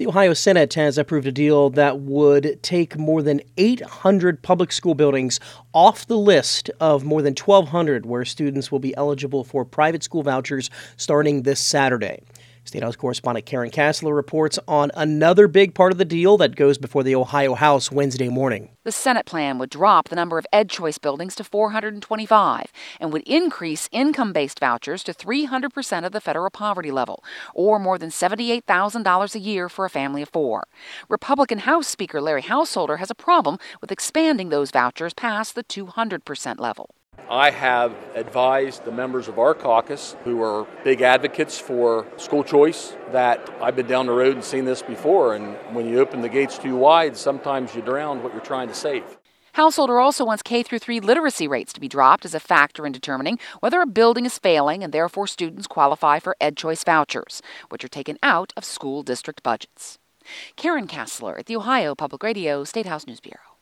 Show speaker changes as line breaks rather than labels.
The Ohio Senate has approved a deal that would take more than 800 public school buildings off the list of more than 1,200 where students will be eligible for private school vouchers starting this Saturday. State House correspondent Karen Kassler reports on another big part of the deal that goes before the Ohio House Wednesday morning.
The Senate plan would drop the number of EdChoice buildings to 425 and would increase income-based vouchers to 300% of the federal poverty level, or more than $78,000 a year for a family of four. Republican House Speaker Larry Householder has a problem with expanding those vouchers past the 200% level.
I have advised the members of our caucus, who are big advocates for school choice, that I've been down the road and seen this before, and when you open the gates too wide, sometimes you drown what you're trying to save.
Householder also wants K-3 literacy rates to be dropped as a factor in determining whether a building is failing and therefore students qualify for EdChoice vouchers, which are taken out of school district budgets. Karen Kassler at the Ohio Public Radio State House News Bureau.